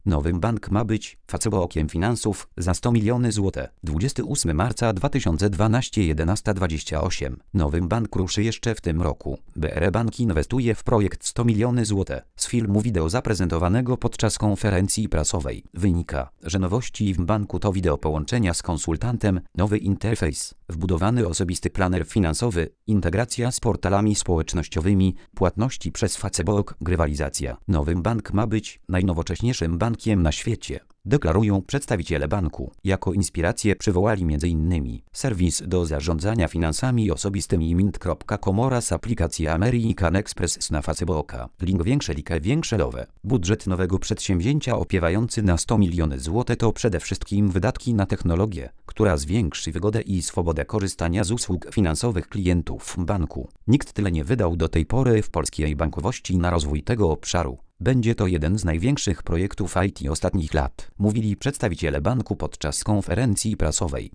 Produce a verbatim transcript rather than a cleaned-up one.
Nowym bank ma być Facebookiem finansów za sto milionów złotych. dwudziestego ósmego marca dwa tysiące dwunastego jedenasta dwadzieścia osiem. Nowym bank ruszy jeszcze w tym roku. B R Bank inwestuje w projekt sto milionów złotych. Z filmu wideo zaprezentowanego podczas konferencji prasowej wynika, że nowości w banku to wideo połączenia z konsultantem, nowy interfejs, wbudowany osobisty planer finansowy, integracja z portalami społecznościowymi, płatności przez Facebook, grywalizacja. Nowym bank ma być najnowocześniejszym bankiem na świecie, deklarują przedstawiciele banku. Jako inspirację przywołali między innymi serwis do zarządzania finansami osobistymi mint kropka com oraz aplikację American Express na Facebooka. Link większe like większe love. Budżet nowego przedsięwzięcia opiewający na sto milionów złotych to przede wszystkim wydatki na technologię, która zwiększy wygodę i swobodę korzystania z usług finansowych klientów banku. Nikt tyle nie wydał do tej pory w polskiej bankowości na rozwój tego obszaru. Będzie to jeden z największych projektów I T ostatnich lat, mówili przedstawiciele banku podczas konferencji prasowej.